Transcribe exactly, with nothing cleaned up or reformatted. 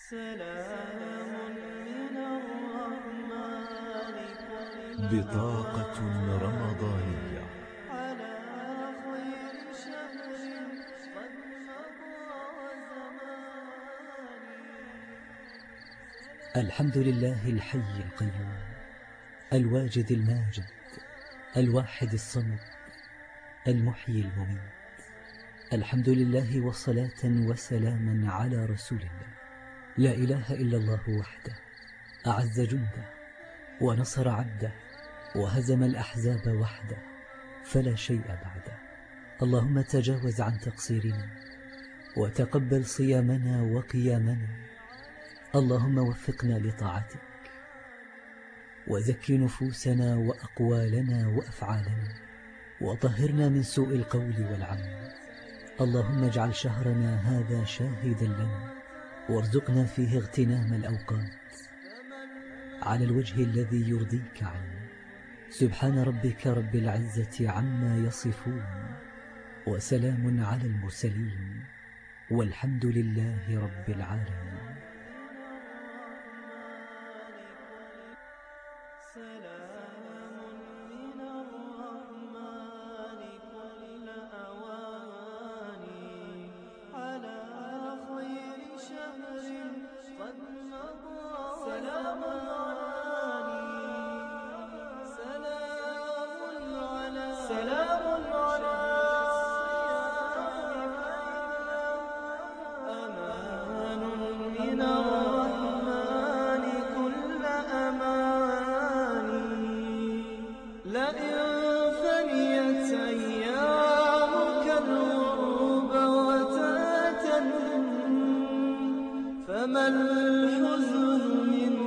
سلام من الرحمن بطاقة رمضانية على خير شهر قد مضى زماني. الحمد لله الحي القيوم الواجد الماجد الواحد الصمد المحيي المميت. الحمد لله وصلاة وسلاما على رسول الله. لا إله إلا الله وحده أعز جنده ونصر عبده وهزم الأحزاب وحده فلا شيء بعده. اللهم تجاوز عن تقصيرنا وتقبل صيامنا وقيامنا. اللهم وفقنا لطاعتك وزكي نفوسنا وأقوالنا وأفعالنا وطهرنا من سوء القول والعمل. اللهم اجعل شهرنا هذا شاهدا لنا وارزقنا فيه اغتنام الأوقات على الوجه الذي يرضيك عنا. سبحان ربك رب العزة عما يصفون وسلام على المرسلين والحمد لله رب العالمين. سلام من الرحمن كل أواني على خير شهر قد مضى. سلام على سلام على أمان من الرحمن كل أماني. لئن فنيت أيامك الغرب وتاتا فما الحزن من